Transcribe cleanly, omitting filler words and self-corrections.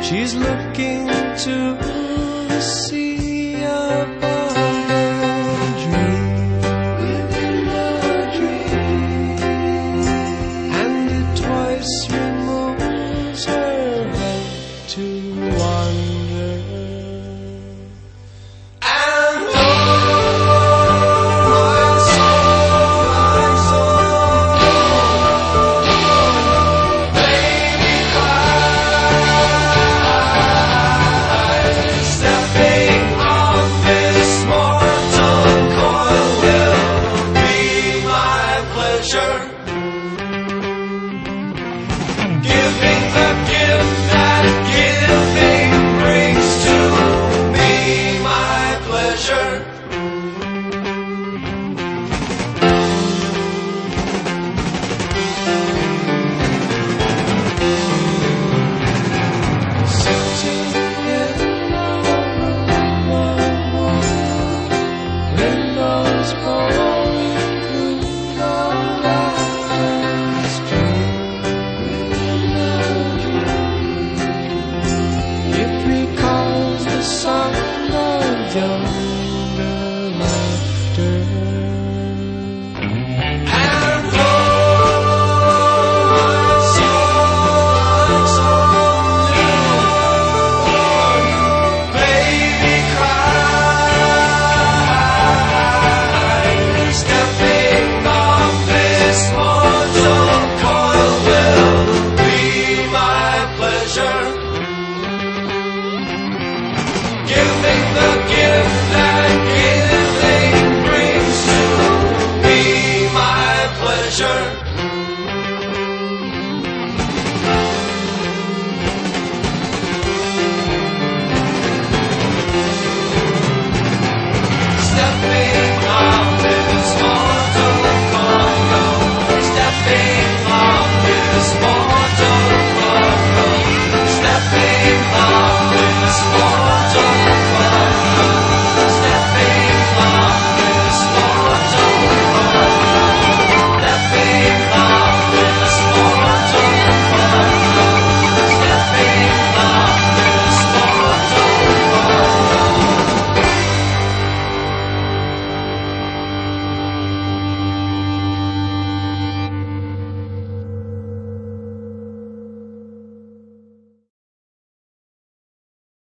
She's looking to the sea above her dream, within a dream, and it twice removes her head to wander. And my soul, baby cries, stepping on this mortal coil will be my pleasure, giving the gift that giving brings to me my pleasure. Sitting in a room, windows falling through the rafters, dream. It recalls the sound of young